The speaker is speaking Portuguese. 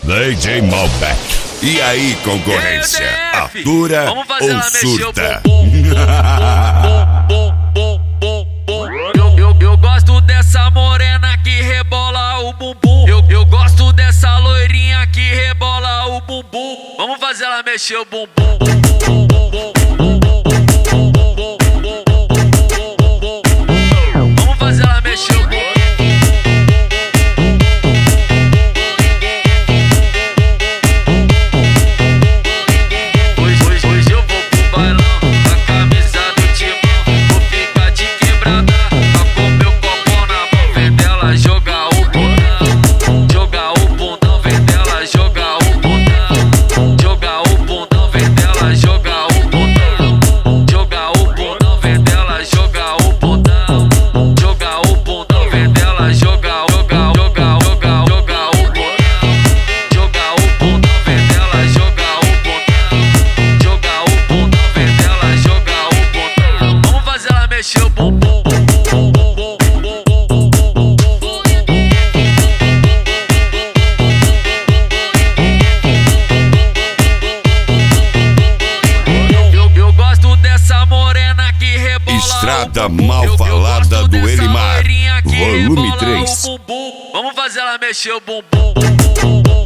DJ Malbec. E aí, concorrência? Atura vamos fazer ou ela mexer o surta? Eu gosto dessa morena que rebola o bumbum. Eu gosto dessa loirinha que rebola o bumbum. Vamos fazer ela mexer o bumbum. Vamos fazer ela mexer o bumbum. Hoje eu vou pro bailão com a camisa do timão. Vou ficar de quebrada, só com meu copo na mão. Vem dela jogar o bundão, jogar o bundão. Vem dela jogar o bundão, jogar o bundão. Vem dela jogar o bundão, jogar o bundão. Vem dela jogar o bundão, jogar o bundão. Vem dela jogar o bundão, jogar o bundão. Vem dela jogar o bundão, jogar o bundão. Vem dela jogar o bundão. Vamos fazer ela mexer o bumbum. Eu gosto dessa morena que rebola Estrada o bumbum. Mal Eu Falada gosto do dessa Elimar, loirinha que volume rebola 3. o bumbum. Vamos fazer ela mexer o bumbum.